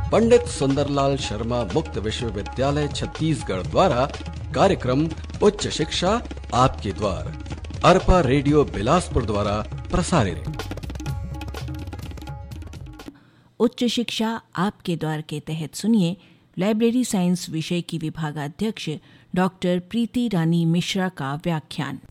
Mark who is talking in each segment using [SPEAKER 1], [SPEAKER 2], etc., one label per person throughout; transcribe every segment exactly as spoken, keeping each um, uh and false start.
[SPEAKER 1] पंडित सुंदरलाल शर्मा मुक्त विश्वविद्यालय छत्तीसगढ़ द्वारा कार्यक्रम उच्च शिक्षा आपके द्वार अरपा रेडियो बिलासपुर द्वारा प्रसारित।
[SPEAKER 2] उच्च शिक्षा आपके द्वार के तहत सुनिए लाइब्रेरी साइंस विषय की विभागाध्यक्ष डॉक्टर प्रीति रानी मिश्रा का व्याख्यान।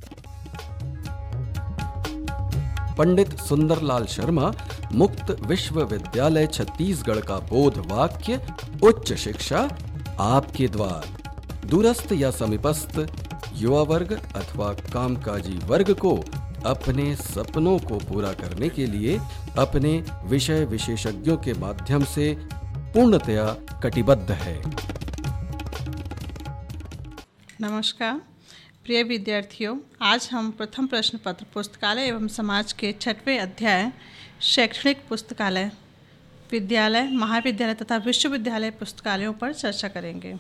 [SPEAKER 1] पंडित सुंदरलाल शर्मा मुक्त विश्वविद्यालय छत्तीसगढ़ का बोध वाक्य उच्च शिक्षा आपके द्वार दूरस्थ या समीपस्थ युवा वर्ग अथवा कामकाजी वर्ग को अपने सपनों को पूरा करने के लिए अपने विषय विशेषज्ञों के माध्यम से पूर्णतया कटिबद्ध है।
[SPEAKER 3] नमस्कार प्रिय विद्यार्थियों, आज हम प्रथम प्रश्न पत्र पुस्तकालय एवं समाज के छठवें अध्याय शैक्षणिक पुस्तकालय विद्यालय, महाविद्यालय तथा विश्वविद्यालय पुस्तकालयों पर चर्चा करेंगे।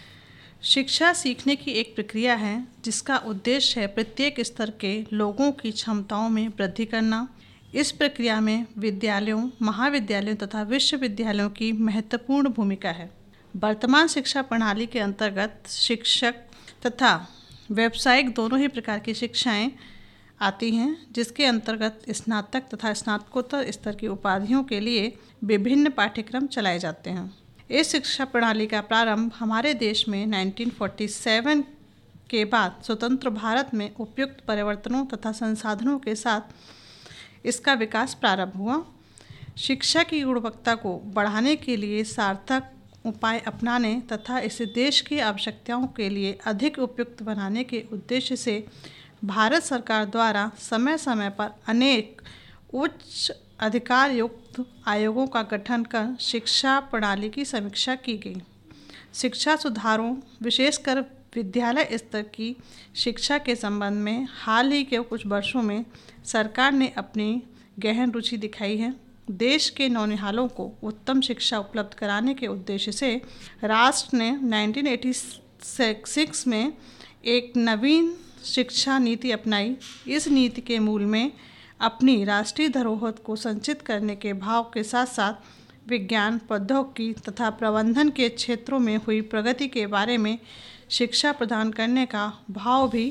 [SPEAKER 3] शिक्षा सीखने की एक प्रक्रिया है जिसका उद्देश्य है प्रत्येक स्तर के लोगों की क्षमताओं में वृद्धि करना। इस प्रक्रिया में विद्यालयों, महाविद्यालयों तथा विश्वविद्यालयों की महत्वपूर्ण भूमिका है। वर्तमान शिक्षा प्रणाली के अंतर्गत शिक्षक तथा व्यावसायिक दोनों ही प्रकार की शिक्षाएं आती हैं, जिसके अंतर्गत स्नातक तथा स्नातकोत्तर स्तर की उपाधियों के लिए विभिन्न पाठ्यक्रम चलाए जाते हैं। इस शिक्षा प्रणाली का प्रारंभ हमारे देश में उन्नीस सौ सैंतालीस के बाद स्वतंत्र भारत में उपयुक्त परिवर्तनों तथा संसाधनों के साथ इसका विकास प्रारंभ हुआ। शिक्षा की गुणवत्ता को बढ़ाने के लिए सार्थक उपाय अपनाने तथा इसे देश की आवश्यकताओं के लिए अधिक उपयुक्त बनाने के उद्देश्य से भारत सरकार द्वारा समय समय पर अनेक उच्च अधिकार युक्त आयोगों का गठन कर शिक्षा प्रणाली की समीक्षा की गई। शिक्षा सुधारों, विशेषकर विद्यालय स्तर की शिक्षा के संबंध में हाल ही के कुछ वर्षों में सरकार ने अपनी गहन रुचि दिखाई है। देश के नौनिहालों को उत्तम शिक्षा उपलब्ध कराने के उद्देश्य से राष्ट्र ने उन्नीस सौ छियासी में एक नवीन शिक्षा नीति अपनाई। इस नीति के मूल में अपनी राष्ट्रीय धरोहर को संचित करने के भाव के साथ साथ विज्ञान, प्रौद्योगिकी तथा प्रबंधन के क्षेत्रों में हुई प्रगति के बारे में शिक्षा प्रदान करने का भाव भी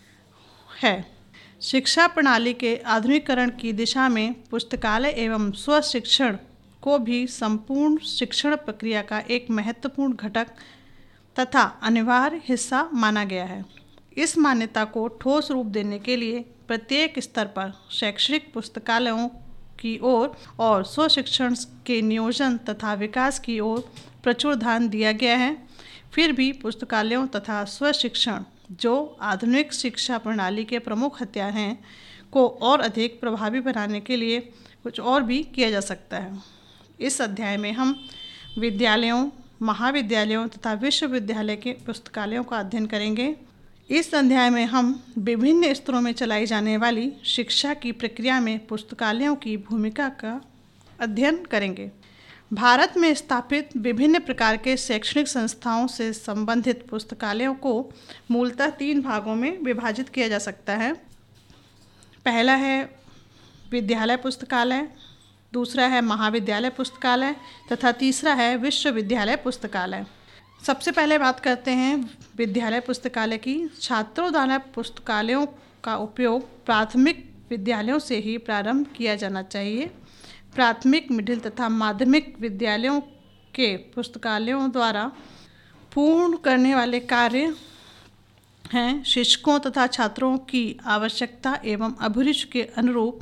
[SPEAKER 3] है। शिक्षा प्रणाली के आधुनिकीकरण की दिशा में पुस्तकालय एवं स्वशिक्षण को भी संपूर्ण शिक्षण प्रक्रिया का एक महत्वपूर्ण घटक तथा अनिवार्य हिस्सा माना गया है। इस मान्यता को ठोस रूप देने के लिए प्रत्येक स्तर पर शैक्षणिक पुस्तकालयों की ओर और स्वशिक्षण के नियोजन तथा विकास की ओर प्रचुर ध्यान दिया गया है। फिर भी पुस्तकालयों तथा स्वशिक्षण, जो आधुनिक शिक्षा प्रणाली के प्रमुख हथियार हैं, को और अधिक प्रभावी बनाने के लिए कुछ और भी किया जा सकता है। इस अध्याय में हम विद्यालयों, महाविद्यालयों तथा विश्वविद्यालय के पुस्तकालयों का अध्ययन करेंगे। इस अध्याय में हम विभिन्न स्तरों में चलाई जाने वाली शिक्षा की प्रक्रिया में पुस्तकालयों की भूमिका का अध्ययन करेंगे। भारत में स्थापित विभिन्न प्रकार के शैक्षणिक संस्थाओं से संबंधित पुस्तकालयों को मूलतः तीन भागों में विभाजित किया जा सकता है। पहला है विद्यालय पुस्तकालय, दूसरा है महाविद्यालय पुस्तकालय तथा तीसरा है विश्वविद्यालय पुस्तकालय। सबसे पहले बात करते हैं विद्यालय पुस्तकालय की। छात्रों द्वारा पुस्तकालयों का उपयोग प्राथमिक विद्यालयों से ही प्रारंभ किया जाना चाहिए। प्राथमिक, मिडिल तथा माध्यमिक विद्यालयों के पुस्तकालयों द्वारा पूर्ण करने वाले कार्य हैं शिक्षकों तथा छात्रों की आवश्यकता एवं अभिरुचि के अनुरूप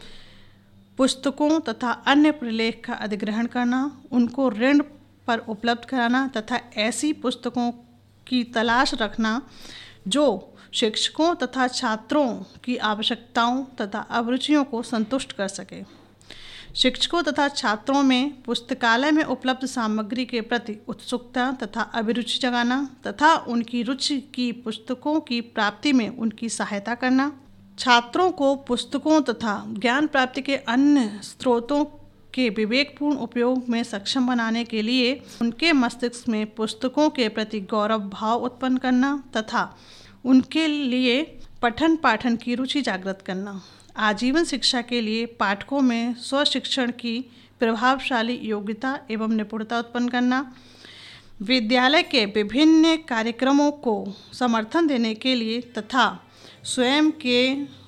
[SPEAKER 3] पुस्तकों तथा अन्य प्रलेख का अधिग्रहण करना, उनको ऋण पर उपलब्ध कराना तथा ऐसी पुस्तकों की तलाश रखना जो शिक्षकों तथा छात्रों की आवश्यकताओं तथा अभिरुचियों को संतुष्ट कर सके। शिक्षकों तथा छात्रों में पुस्तकालय में उपलब्ध सामग्री के प्रति उत्सुकता तथा अभिरुचि जगाना तथा उनकी रुचि की पुस्तकों की प्राप्ति में उनकी सहायता करना। छात्रों को पुस्तकों तथा ज्ञान प्राप्ति के अन्य स्रोतों के विवेकपूर्ण उपयोग में सक्षम बनाने के लिए उनके मस्तिष्क में पुस्तकों के प्रति गौरव भाव उत्पन्न करना तथा उनके लिए पठन पाठन की रुचि जागृत करना। आजीवन शिक्षा के लिए पाठकों में स्वशिक्षण की प्रभावशाली योग्यता एवं निपुणता उत्पन्न करना, विद्यालय के विभिन्न कार्यक्रमों को समर्थन देने के लिए तथा स्वयं के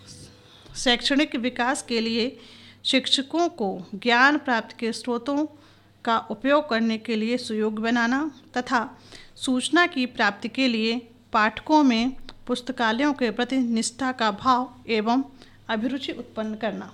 [SPEAKER 3] शैक्षणिक विकास के लिए शिक्षकों को ज्ञान प्राप्ति के स्रोतों का उपयोग करने के लिए सुयोग्य बनाना तथा सूचना की प्राप्ति के लिए पाठकों में पुस्तकालयों के प्रति निष्ठा का भाव एवं अभिरुचि उत्पन्न करना।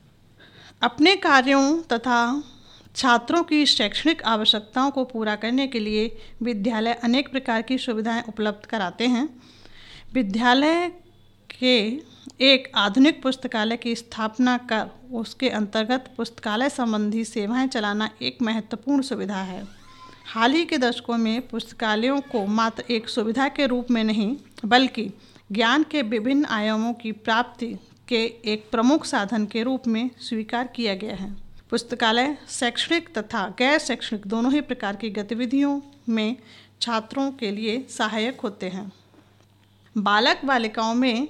[SPEAKER 3] अपने कार्यों तथा छात्रों की शैक्षणिक आवश्यकताओं को पूरा करने के लिए विद्यालय अनेक प्रकार की सुविधाएं उपलब्ध कराते हैं। विद्यालय के एक आधुनिक पुस्तकालय की स्थापना कर उसके अंतर्गत पुस्तकालय संबंधी सेवाएं चलाना एक महत्वपूर्ण सुविधा है। हाल ही के दशकों में पुस्तकालयों को मात्र एक सुविधा के रूप में नहीं बल्कि ज्ञान के विभिन्न आयामों की प्राप्ति के एक प्रमुख साधन के रूप में स्वीकार किया गया है। पुस्तकालय शैक्षणिक तथा गैर शैक्षणिक दोनों ही प्रकार की गतिविधियों में छात्रों के लिए सहायक होते हैं। बालक बालिकाओं में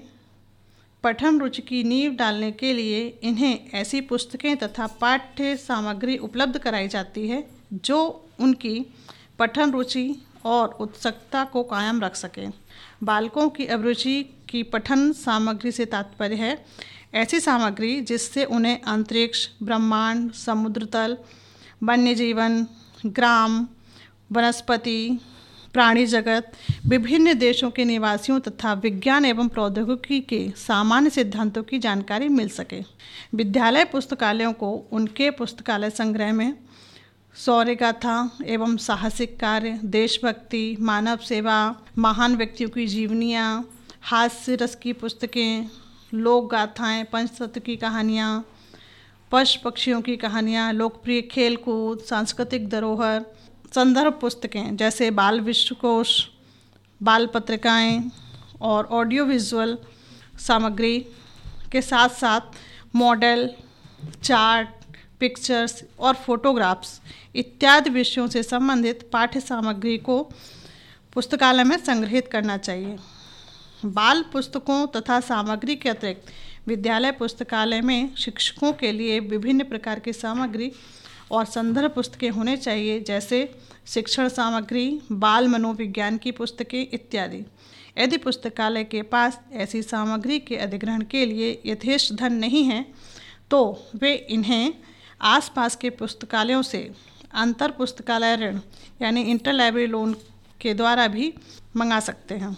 [SPEAKER 3] पठन रुचि की नींव डालने के लिए इन्हें ऐसी पुस्तकें तथा पाठ्य सामग्री उपलब्ध कराई जाती है जो उनकी पठन रुचि और उत्सुकता को कायम रख सके। बालकों की अभिरुचि की पठन सामग्री से तात्पर्य है ऐसी सामग्री जिससे उन्हें अंतरिक्ष, ब्रह्मांड, समुद्र तल, वन्य जीवन, ग्राम, वनस्पति, प्राणी जगत, विभिन्न देशों के निवासियों तथा विज्ञान एवं प्रौद्योगिकी के सामान्य सिद्धांतों की जानकारी मिल सके। विद्यालय पुस्तकालयों को उनके पुस्तकालय संग्रह में शौर्य गाथा एवं साहसिक कार्य, देशभक्ति, मानव सेवा, महान व्यक्तियों की जीवनियाँ, हास्य रस की पुस्तकें, लोक गाथाएँ, पंचतत्व की कहानियाँ, पशु पक्षियों की कहानियाँ, लोकप्रिय खेल कूद, सांस्कृतिक धरोहर, संदर्भ पुस्तकें जैसे बाल विश्वकोश, बाल पत्रिकाएँ और ऑडियो विजुअल सामग्री के साथ साथ मॉडल, चार्ट, पिक्चर्स और फोटोग्राफ्स इत्यादि विषयों से संबंधित पाठ्य सामग्री को पुस्तकालय में संग्रहित करना चाहिए। बाल पुस्तकों तथा सामग्री के अतिरिक्त विद्यालय पुस्तकालय में शिक्षकों के लिए विभिन्न प्रकार की सामग्री और संदर्भ पुस्तकें होने चाहिए जैसे शिक्षण सामग्री, बाल मनोविज्ञान की पुस्तकें इत्यादि। यदि पुस्तकालय के पास ऐसी सामग्री के अधिग्रहण के लिए यथेष्ट धन नहीं है तो वे इन्हें आसपास के पुस्तकालयों से अंतर पुस्तकालय ऋण यानी इंटर लाइब्रेरी लोन के द्वारा भी मंगा सकते हैं।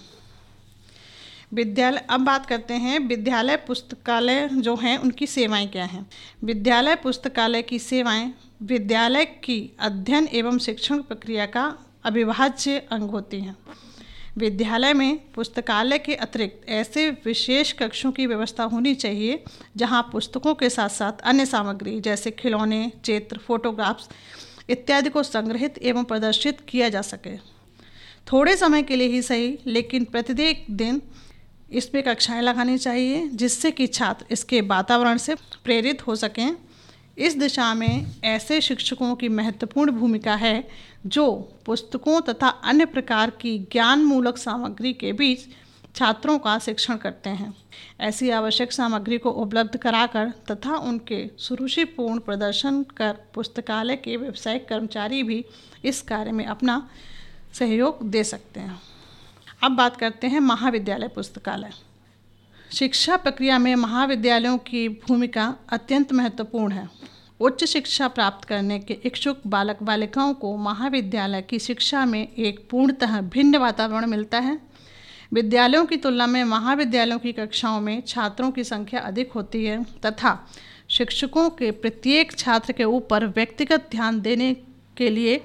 [SPEAKER 3] विद्यालय अब बात करते हैं विद्यालय पुस्तकालय जो हैं उनकी सेवाएं क्या हैं। विद्यालय पुस्तकालय की सेवाएं विद्यालय की अध्ययन एवं शिक्षण प्रक्रिया का अविभाज्य अंग होती हैं। विद्यालय में पुस्तकालय के अतिरिक्त ऐसे विशेष कक्षों की व्यवस्था होनी चाहिए जहां पुस्तकों के साथ साथ अन्य सामग्री जैसे खिलौने, चित्र, फोटोग्राफ्स इत्यादि को संग्रहित एवं प्रदर्शित किया जा सके। थोड़े समय के लिए ही सही लेकिन प्रतिदिन दिन इसमें कक्षाएं लगानी चाहिए जिससे कि छात्र इसके वातावरण से प्रेरित हो सकें। इस दिशा में ऐसे शिक्षकों की महत्वपूर्ण भूमिका है जो पुस्तकों तथा अन्य प्रकार की ज्ञानमूलक सामग्री के बीच छात्रों का शिक्षण करते हैं। ऐसी आवश्यक सामग्री को उपलब्ध कराकर तथा उनके सुरुचिपूर्ण प्रदर्शन कर पुस्तकालय के व्यावसायिक कर्मचारी भी इस कार्य में अपना सहयोग दे सकते हैं। अब बात करते हैं महाविद्यालय पुस्तकालय। शिक्षा प्रक्रिया में महाविद्यालयों की भूमिका अत्यंत महत्वपूर्ण है। उच्च शिक्षा प्राप्त करने के इच्छुक बालक बालिकाओं को महाविद्यालय की शिक्षा में एक पूर्णतः भिन्न वातावरण मिलता है। विद्यालयों की तुलना में महाविद्यालयों की कक्षाओं में छात्रों की संख्या अधिक होती है तथा शिक्षकों के प्रत्येक छात्र के ऊपर व्यक्तिगत ध्यान देने के लिए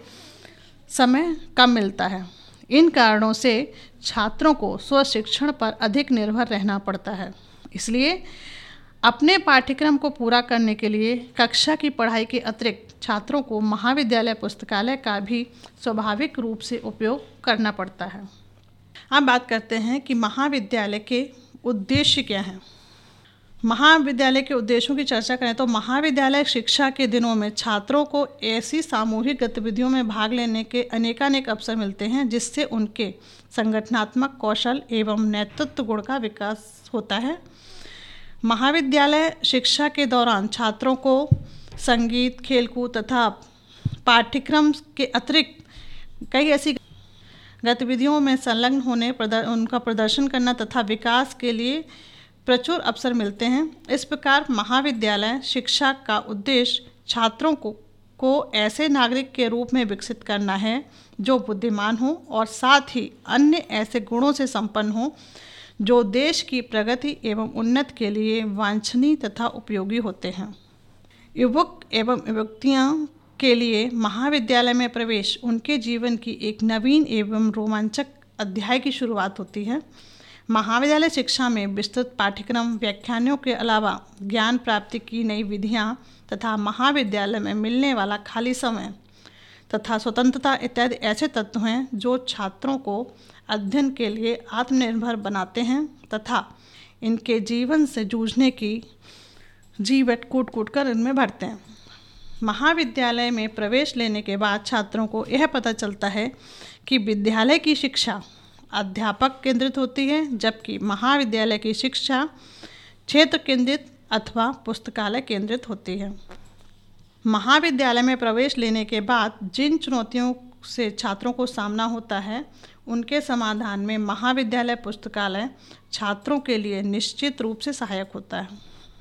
[SPEAKER 3] समय कम मिलता है। इन कारणों से छात्रों को स्वशिक्षण पर अधिक निर्भर रहना पड़ता है। इसलिए अपने पाठ्यक्रम को पूरा करने के लिए कक्षा की पढ़ाई के अतिरिक्त छात्रों को महाविद्यालय पुस्तकालय का भी स्वाभाविक रूप से उपयोग करना पड़ता है। अब बात करते हैं कि महाविद्यालय के उद्देश्य क्या हैं। महाविद्यालय के उद्देश्यों की चर्चा करें तो महाविद्यालय शिक्षा के दिनों में छात्रों को ऐसी सामूहिक गतिविधियों में भाग लेने के अनेकानेक अवसर मिलते हैं जिससे उनके संगठनात्मक कौशल एवं नेतृत्व गुण का विकास होता है। महाविद्यालय शिक्षा के दौरान छात्रों को संगीत, खेलकूद तथा पाठ्यक्रम के अतिरिक्त कई ऐसी गतिविधियों में संलग्न होने, प्रदर, उनका प्रदर्शन करना तथा विकास के लिए प्रचुर अवसर मिलते हैं। इस प्रकार महाविद्यालय शिक्षा का उद्देश्य छात्रों को को ऐसे नागरिक के रूप में विकसित करना है जो बुद्धिमान हो और साथ ही अन्य ऐसे गुणों से संपन्न हो जो देश की प्रगति एवं उन्नति के लिए वांछनीय तथा उपयोगी होते हैं। युवक एवं युवतियों के लिए महाविद्यालय में प्रवेश उनके जीवन की एक नवीन एवं रोमांचक अध्याय की शुरुआत होती है। महाविद्यालय शिक्षा में विस्तृत पाठ्यक्रम, व्याख्यानों के अलावा ज्ञान प्राप्ति की नई विधियाँ तथा महाविद्यालय में मिलने वाला खाली समय तथा स्वतंत्रता इत्यादि ऐसे तत्व हैं जो छात्रों को अध्ययन के लिए आत्मनिर्भर बनाते हैं तथा इनके जीवन से जूझने की जीवट कूट कूट कर इनमें भरते हैं। महाविद्यालय में प्रवेश लेने के बाद छात्रों को यह पता चलता है कि विद्यालय की शिक्षा अध्यापक केंद्रित होती है, जबकि महाविद्यालय की शिक्षा क्षेत्र केंद्रित अथवा पुस्तकालय केंद्रित होती है। महाविद्यालय में प्रवेश लेने के बाद जिन चुनौतियों से छात्रों को सामना होता है, उनके समाधान में महाविद्यालय पुस्तकालय छात्रों के लिए निश्चित रूप से सहायक होता है।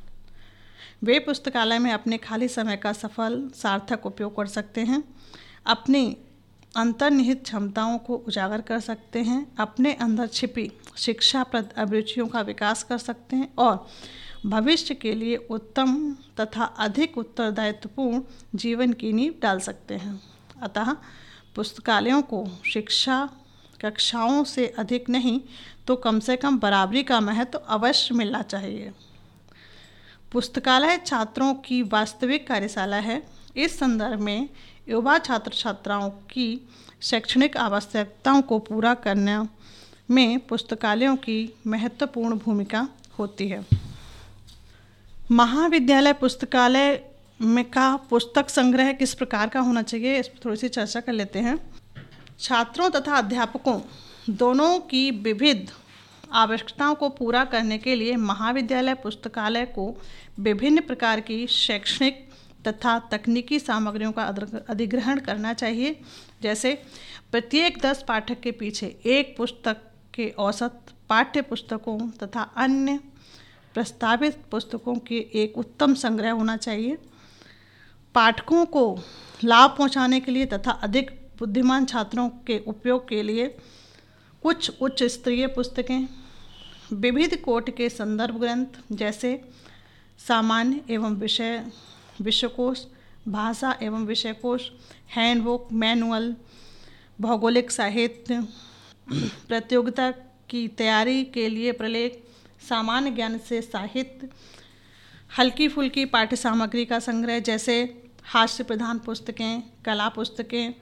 [SPEAKER 3] वे पुस्तकालय में अपने खाली समय का सफल सार्थक उपयोग कर सकते हैं, अपनी अंतर्निहित क्षमताओं को उजागर कर सकते हैं, अपने अंदर छिपी शिक्षाप्रद अभिरुचियों का विकास कर सकते हैं और भविष्य के लिए उत्तम तथा अधिक उत्तरदायित्वपूर्ण जीवन की नींव डाल सकते हैं। अतः पुस्तकालयों को शिक्षा कक्षाओं से अधिक नहीं तो कम से कम बराबरी का महत्व तो अवश्य मिलना चाहिए। पुस्तकालय छात्रों की वास्तविक कार्यशाला है। इस संदर्भ में युवा छात्र छात्राओं की शैक्षणिक आवश्यकताओं को पूरा करने में पुस्तकालयों की महत्वपूर्ण भूमिका होती है। महाविद्यालय पुस्तकालय में का पुस्तक संग्रह किस प्रकार का होना चाहिए, इस पर थोड़ी सी चर्चा कर लेते हैं। छात्रों तथा अध्यापकों दोनों की विविध आवश्यकताओं को पूरा करने के लिए महाविद्यालय पुस्तकालय को विभिन्न प्रकार की शैक्षणिक तथा तकनीकी सामग्रियों का अधिग्रहण करना चाहिए। जैसे प्रत्येक दस पाठक के पीछे एक पुस्तक के औसत पाठ्य पुस्तकों तथा अन्य प्रस्तावित पुस्तकों के एक उत्तम संग्रह होना चाहिए। पाठकों को लाभ पहुंचाने के लिए तथा अधिक बुद्धिमान छात्रों के उपयोग के लिए कुछ उच्च स्तरीय पुस्तकें, विविध कोटि के संदर्भ ग्रंथ जैसे सामान्य एवं विषय विश्वकोश, भाषा एवं विषयकोश, हैंडबुक, मैनुअल, भौगोलिक साहित्य, प्रतियोगिता की तैयारी के लिए प्रलेख, सामान्य ज्ञान से साहित्य, हल्की फुल्की पाठ्य सामग्री का संग्रह जैसे हास्य प्रधान पुस्तकें, कला पुस्तकें,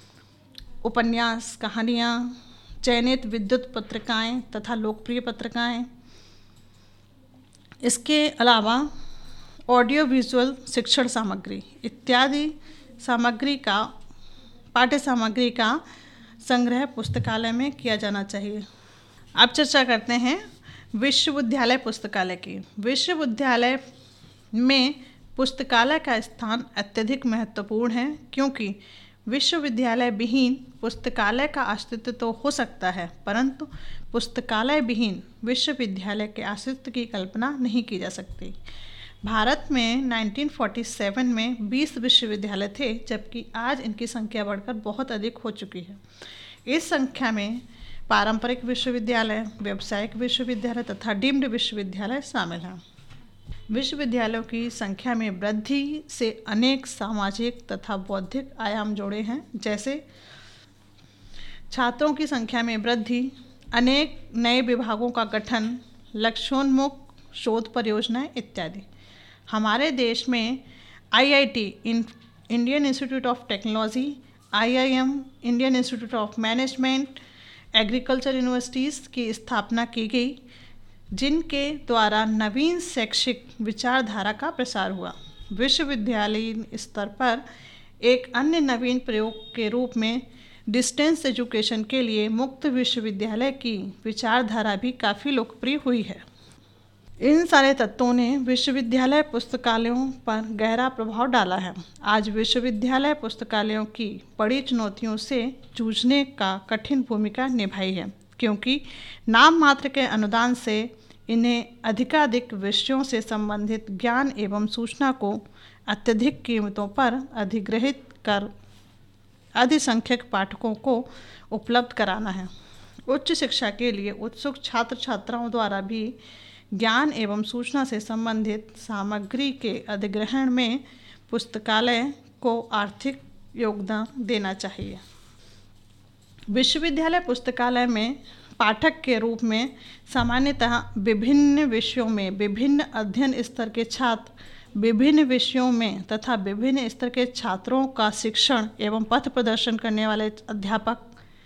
[SPEAKER 3] उपन्यास, कहानियाँ, चयनित विद्युत पत्रिकाएं तथा लोकप्रिय पत्रिकाएं। इसके अलावा ऑडियो विजुअल शिक्षण सामग्री इत्यादि सामग्री का पाठ्य सामग्री का संग्रह पुस्तकालय में किया जाना चाहिए। अब चर्चा करते हैं विश्वविद्यालय पुस्तकालय की। विश्वविद्यालय में पुस्तकालय का स्थान अत्यधिक महत्वपूर्ण है, क्योंकि विश्वविद्यालय विहीन पुस्तकालय का अस्तित्व तो हो सकता है, परंतु पुस्तकालय विहीन विश्वविद्यालय के अस्तित्व की कल्पना नहीं की जा सकती। भारत में उन्नीस सौ सैंतालीस में बीस विश्वविद्यालय थे, जबकि आज इनकी संख्या बढ़कर बहुत अधिक हो चुकी है। इस संख्या में पारंपरिक विश्वविद्यालय, व्यावसायिक विश्वविद्यालय तथा डीम्ड विश्वविद्यालय शामिल हैं। विश्वविद्यालयों की संख्या में वृद्धि से अनेक सामाजिक तथा बौद्धिक आयाम जुड़े हैं, जैसे छात्रों की संख्या में वृद्धि, अनेक नए विभागों का गठन, लक्ष्योन्मुख शोध परियोजनाएं इत्यादि। हमारे देश में I I T Indian Institute of Technology, I I M Indian Institute of Management, agriculture universities की स्थापना की गई, जिनके द्वारा नवीन शैक्षिक विचारधारा का प्रसार हुआ। विश्वविद्यालयीन स्तर पर एक अन्य नवीन प्रयोग के रूप में डिस्टेंस एजुकेशन के लिए मुक्त विश्वविद्यालय की विचारधारा भी काफ़ी लोकप्रिय हुई है। इन सारे तत्वों ने विश्वविद्यालय पुस्तकालयों पर गहरा प्रभाव डाला है। आज विश्वविद्यालय पुस्तकालयों की बड़ी चुनौतियों से जूझने का कठिन भूमिका निभाई है, क्योंकि नाम मात्र के अनुदान से इन्हें अधिकाधिक विषयों से संबंधित ज्ञान एवं सूचना को अत्यधिक कीमतों पर अधिग्रहित कर अधिसंख्यक पाठकों को उपलब्ध कराना है। उच्च शिक्षा के लिए उत्सुक छात्र छात्राओं द्वारा भी ज्ञान एवं सूचना से संबंधित सामग्री के अधिग्रहण में पुस्तकालय को आर्थिक योगदान देना चाहिए। विश्वविद्यालय पुस्तकालय में पाठक के रूप में सामान्यतः विभिन्न विषयों में विभिन्न अध्ययन स्तर के छात्र विभिन्न विषयों में तथा विभिन्न स्तर के छात्रों का शिक्षण एवं पथ प्रदर्शन करने वाले अध्यापक,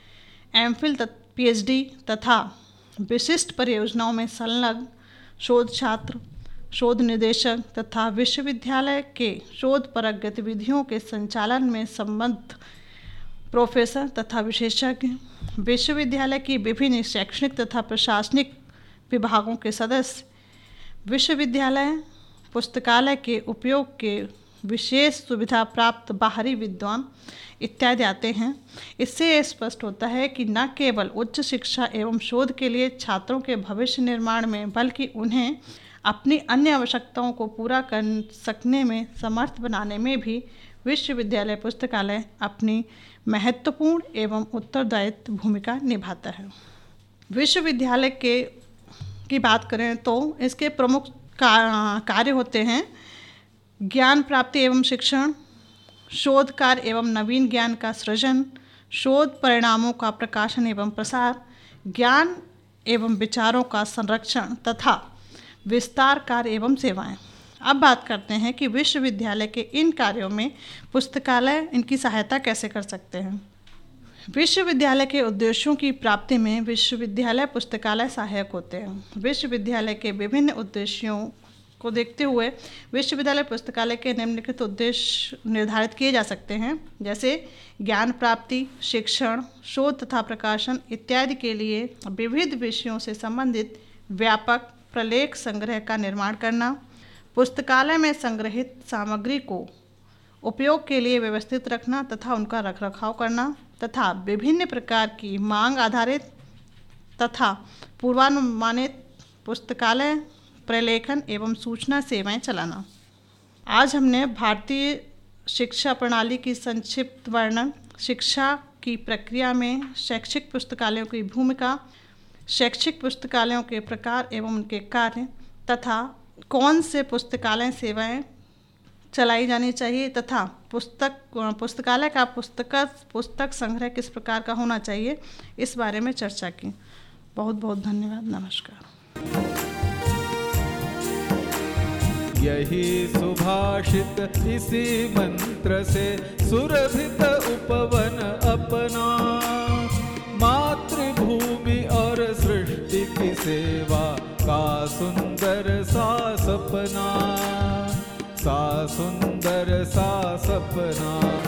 [SPEAKER 3] एमफिल पीएचडी तथा विशिष्ट परियोजनाओं में संलग्न शोध छात्र, शोध निदेशक तथा विश्वविद्यालय के शोधपरक गतिविधियों के संचालन में संबद्ध प्रोफेसर तथा विशेषज्ञ, विश्वविद्यालय की विभिन्न शैक्षणिक तथा प्रशासनिक विभागों के सदस्य, विश्वविद्यालय पुस्तकालय के उपयोग के विशेष सुविधा प्राप्त बाहरी विद्वान इत्यादि आते हैं। इससे यह स्पष्ट होता है कि न केवल उच्च शिक्षा एवं शोध के लिए छात्रों के भविष्य निर्माण में, बल्कि उन्हें अपनी अन्य आवश्यकताओं को पूरा कर सकने में समर्थ बनाने में भी विश्वविद्यालय पुस्तकालय अपनी महत्वपूर्ण एवं उत्तरदायित्व भूमिका निभाता है। विश्वविद्यालय के की बात करें तो इसके प्रमुख कार्य होते हैं ज्ञान प्राप्ति एवं शिक्षण, शोध कार्य एवं नवीन ज्ञान का सृजन, शोध परिणामों का प्रकाशन एवं प्रसार, ज्ञान एवं विचारों का संरक्षण तथा विस्तार कार्य एवं सेवाएं। अब बात करते हैं कि विश्वविद्यालय के इन कार्यों में पुस्तकालय इनकी सहायता कैसे कर सकते हैं। विश्वविद्यालय के उद्देश्यों की प्राप्ति में विश्वविद्यालय पुस्तकालय सहायक होते हैं। विश्वविद्यालय के विभिन्न उद्देश्यों को देखते हुए विश्वविद्यालय पुस्तकालय के निम्नलिखित उद्देश्य निर्धारित किए जा सकते हैं, जैसे ज्ञान प्राप्ति, शिक्षण, शोध तथा प्रकाशन इत्यादि के लिए विविध विषयों से संबंधित व्यापक प्रलेख संग्रह का निर्माण करना, पुस्तकालय में संग्रहित सामग्री को उपयोग के लिए व्यवस्थित रखना तथा उनका रखरखाव करना, तथा विभिन्न प्रकार की मांग आधारित तथा पूर्वानुमानित पुस्तकालय प्रलेखन एवं सूचना सेवाएं चलाना। आज हमने भारतीय शिक्षा प्रणाली की संक्षिप्त वर्णन, शिक्षा की प्रक्रिया में शैक्षिक पुस्तकालयों की भूमिका, शैक्षिक पुस्तकालयों के प्रकार एवं उनके कार्य तथा कौन से पुस्तकालय सेवाएं चलाई जानी चाहिए तथा पुस्तक पुस्तकालय का पुस्तक पुस्तक संग्रह किस प्रकार का होना चाहिए, इस बारे में चर्चा की। बहुत बहुत धन्यवाद। नमस्कार।
[SPEAKER 4] यही सुभाषित इसी मंत्र से सुरभित उपवन अपना, मातृभूमि और सृष्टि की सेवा का सुंदर सा सपना, सा सुंदर सा सपना।